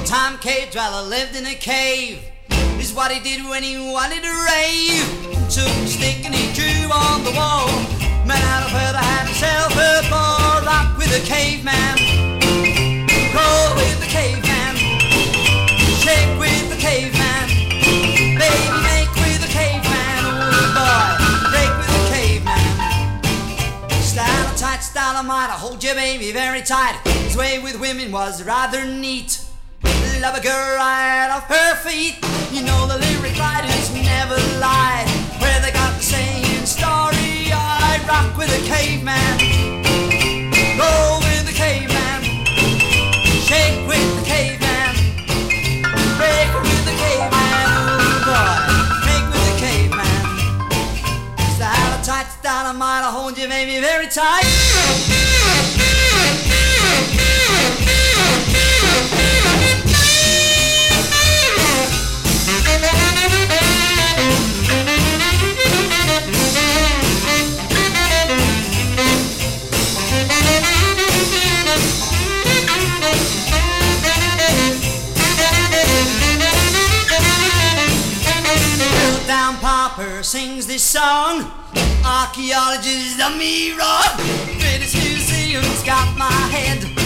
Old-time cave dweller lived in a cave. This is what he did when he wanted to rave. Took a stick and he drew on the wall. Man out of her to have himself a ball. Rock with the caveman, roll with the caveman, shake with the caveman, baby make with the caveman. Oh boy, break with the caveman. Style tight, style might, I hold your baby very tight. His way with women was rather neat. Love a girl right off her feet. You know the lyric writers never lied. Where they got the saying story, I rock with a caveman, roll with the caveman, shake with the caveman, break with the caveman. Oh boy, make with the caveman. Style tight, style might, I hold you baby very tight. Popper sings this song. Archaeologist done me wrong. British Museum's got my head.